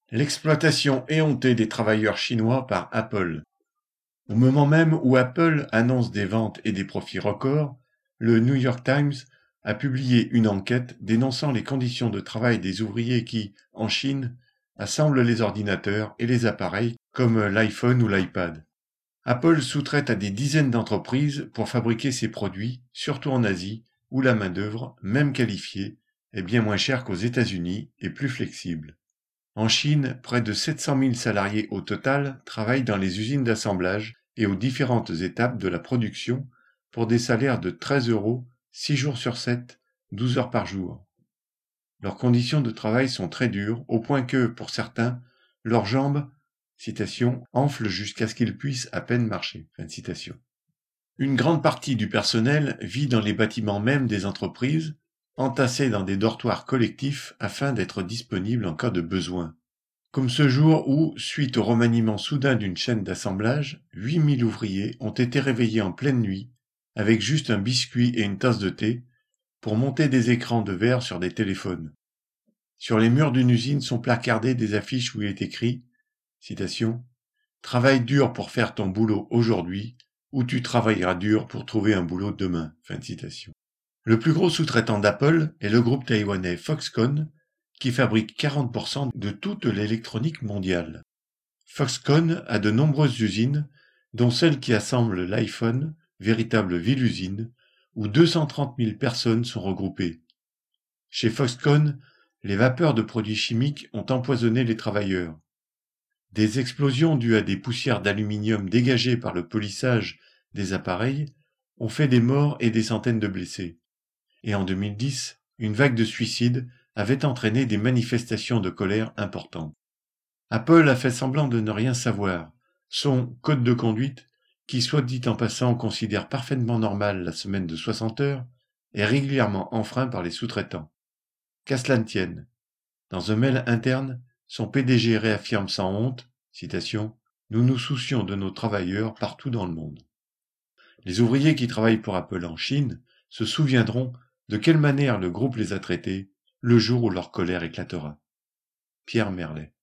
L'exploitation éhontée des travailleurs chinois par Apple. Au moment même où Apple annonce des ventes et des profits records, le New York Times a publié une enquête dénonçant les conditions de travail des ouvriers qui, en Chine, assemblent les ordinateurs et les appareils comme l'iPhone ou l'iPad. Apple sous-traite à des dizaines d'entreprises pour fabriquer ses produits, surtout en Asie, où la main-d'œuvre, même qualifiée, est bien moins chère qu'aux États-Unis et plus flexible. En Chine, près de 700 000 salariés au total travaillent dans les usines d'assemblage et aux différentes étapes de la production pour des salaires de 13 euros, 6 jours sur 7, 12 heures par jour. Leurs conditions de travail sont très dures, au point que, pour certains, leurs jambes, citation, enflent jusqu'à ce qu'ils puissent à peine marcher. Fin de citation. Une grande partie du personnel vit dans les bâtiments mêmes des entreprises, entassés dans des dortoirs collectifs afin d'être disponibles en cas de besoin. Comme ce jour où, suite au remaniement soudain d'une chaîne d'assemblage, 8000 ouvriers ont été réveillés en pleine nuit, avec juste un biscuit et une tasse de thé, pour monter des écrans de verre sur des téléphones. Sur les murs d'une usine sont placardées des affiches où il est écrit, citation, « Travaille dur pour faire ton boulot aujourd'hui, ou tu travailleras dur pour trouver un boulot demain. » Fin de citation. Le plus gros sous-traitant d'Apple est le groupe taïwanais Foxconn, qui fabrique 40% de toute l'électronique mondiale. Foxconn a de nombreuses usines, dont celle qui assemble l'iPhone, véritable ville-usine, où 230 000 personnes sont regroupées. Chez Foxconn, les vapeurs de produits chimiques ont empoisonné les travailleurs. Des explosions dues à des poussières d'aluminium dégagées par le polissage des appareils ont fait des morts et des centaines de blessés. Et en 2010, une vague de suicides avait entraîné des manifestations de colère importantes. Apple a fait semblant de ne rien savoir. Son code de conduite, qui soit dit en passant considère parfaitement normale la semaine de 60 heures, est régulièrement enfreint par les sous-traitants. Qu'à cela ne tienne. Dans un mail interne, son PDG réaffirme sans honte, citation, « Nous nous soucions de nos travailleurs partout dans le monde. » Les ouvriers qui travaillent pour Apple en Chine se souviendront de quelle manière le groupe les a traités le jour où leur colère éclatera. Pierre Merlet.